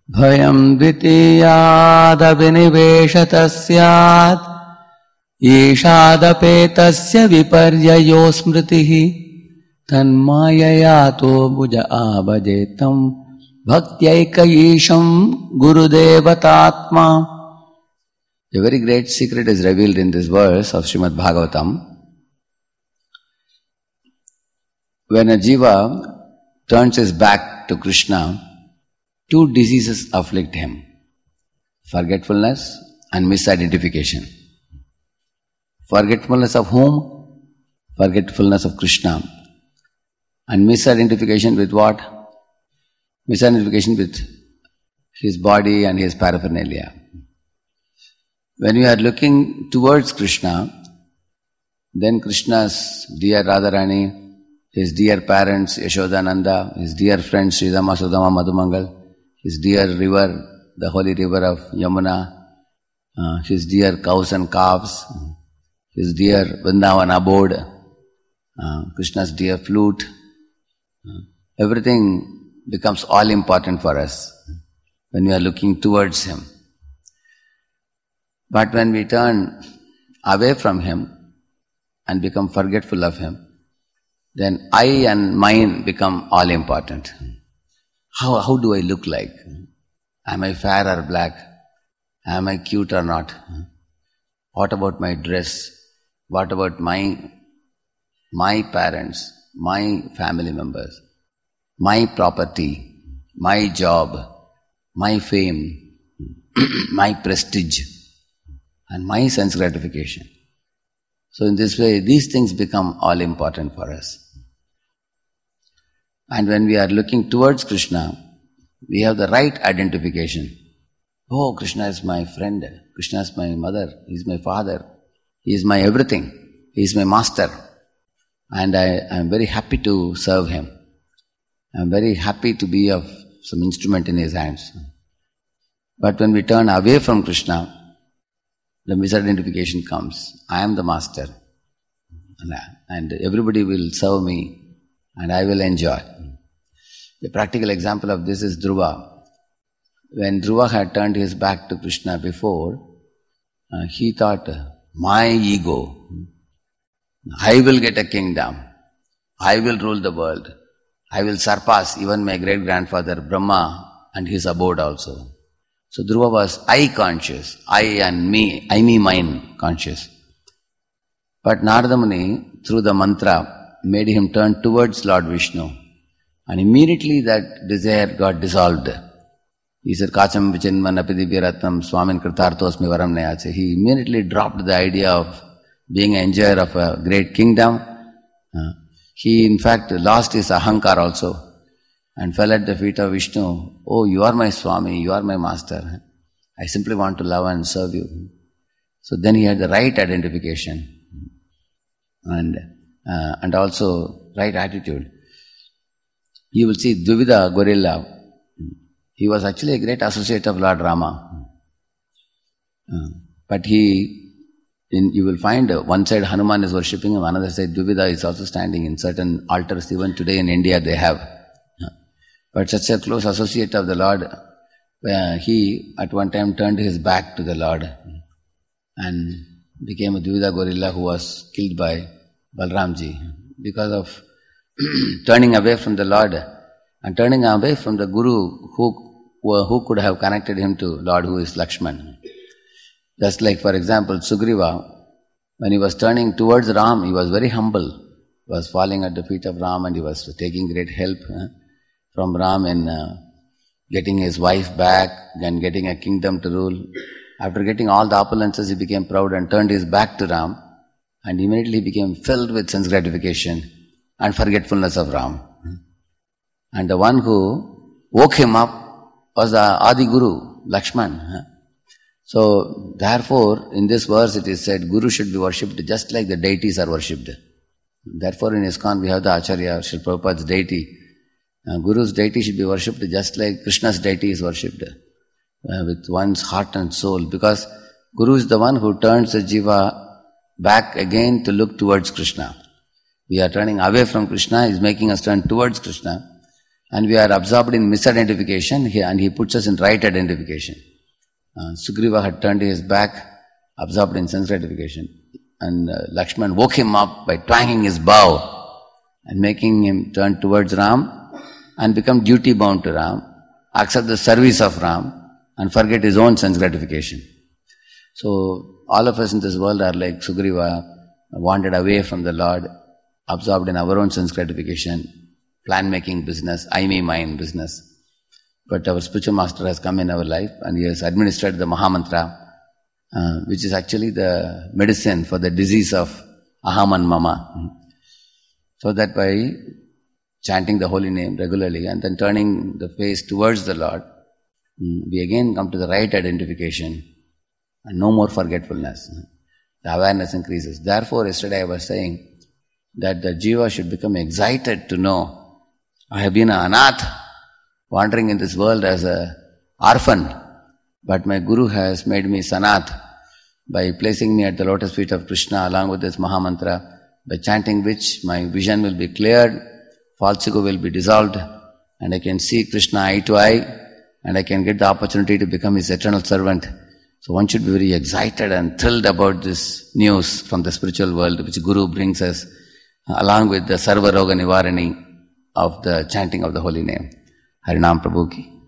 Bhayam dvitiyadabhiniveṣata syāt Yeshādapetasya viparyayo smritihi Tanmayayato bhuja abhajetam Bhaktyayikayisham Gurudevatātma. A very great secret is revealed in this verse of Srimad Bhagavatam. When a jiva turns his back to Krishna, two diseases afflict him: forgetfulness and misidentification. Forgetfulness of whom? Forgetfulness of Krishna. And misidentification with what? Misidentification with his body and his paraphernalia. When we are looking towards Krishna, then Krishna's dear Radharani, his dear parents Yashodananda, his dear friends Sridhama, Sudama, Madhumangal, his dear river, the holy river of Yamuna, his dear cows and calves, his dear Vrindavan abode, Krishna's dear flute, everything becomes all important for us when we are looking towards him. But when we turn away from him and become forgetful of him, then I and mine become all important. How do I look like? Am I fair or black? Am I cute or not? What about my dress? What about my parents, my family members, my property, my job, my fame, my prestige, and my sense gratification? So in this way, these things become all important for us. And when we are looking towards Krishna, we have the right identification. Oh, Krishna is my friend, Krishna is my mother, he is my father, he is my everything, he is my master. And I am very happy to serve him. I am very happy to be of some instrument in his hands. But when we turn away from Krishna, the misidentification comes. I am the master and everybody will serve me and I will enjoy. A practical example of this is Dhruva. When Dhruva had turned his back to Krishna before, he thought, my ego, I will get a kingdom, I will rule the world, I will surpass even my great-grandfather Brahma and his abode also. So Dhruva was I conscious, I and me, I, me, mine conscious. But Narada Muni, through the mantra, made him turn towards Lord Vishnu. And immediately that desire got dissolved. He said, Kacham vichinman apidivyaratnam swamin kritarthosmi varam nayache. He immediately dropped the idea of being an enjoyer of a great kingdom. He in fact lost his ahankar also and fell at the feet of Vishnu. Oh, you are my Swami, you are my master. I simply want to love and serve you. So then he had the right identification and also right attitude. You will see Dvivida gorilla. He was actually a great associate of Lord Rama. But you will find one side Hanuman is worshipping him, another side Dvivida is also standing in certain altars. Even today in India they have. But such a close associate of the Lord, he at one time turned his back to the Lord and became a Dvivida gorilla who was killed by Balramji because of turning away from the Lord and turning away from the Guru who could have connected him to Lord, who is Lakshman. Just like, for example, Sugriva, when he was turning towards Ram, he was very humble. He was falling at the feet of Ram and he was taking great help from Ram in getting his wife back and getting a kingdom to rule. After getting all the opulences, he became proud and turned his back to Ram and immediately became filled with sense gratification and forgetfulness of Ram. And the one who woke him up was the Adi Guru, Lakshman. So, therefore, in this verse it is said, Guru should be worshipped just like the deities are worshipped. Therefore, in ISKCON we have the Acharya, Srila Prabhupada's deity. Guru's deity should be worshipped just like Krishna's deity is worshipped, with one's heart and soul. Because Guru is the one who turns the jiva back again to look towards Krishna. We are turning away from Krishna, he is making us turn towards Krishna. and we are absorbed in misidentification, and he puts us in right identification. Sugriva had turned his back, absorbed in sense gratification, and Lakshman woke him up by twanging his bow and making him turn towards Ram and become duty bound to Ram, accept the service of Ram, and forget his own sense gratification. So all of us in this world are like Sugriva, wandered away from the Lord, absorbed in our own sense gratification, plan-making business, I, me, mine business. But our spiritual master has come in our life and he has administered the Mahamantra, which is actually the medicine for the disease of Aham and Mama. So that by chanting the holy name regularly and then turning the face towards the Lord, we again come to the right identification and no more forgetfulness. The awareness increases. Therefore, yesterday I was saying that the jiva should become excited to know, I have been an anath, wandering in this world as an orphan, but my Guru has made me sanath by placing me at the lotus feet of Krishna along with this Mahamantra, by chanting which my vision will be cleared, false ego will be dissolved, and I can see Krishna eye to eye, and I can get the opportunity to become his eternal servant. So one should be very excited and thrilled about this news from the spiritual world which Guru brings us, along with the Sarva Roga Nivarani of the chanting of the holy name. Harinam Prabhu ki.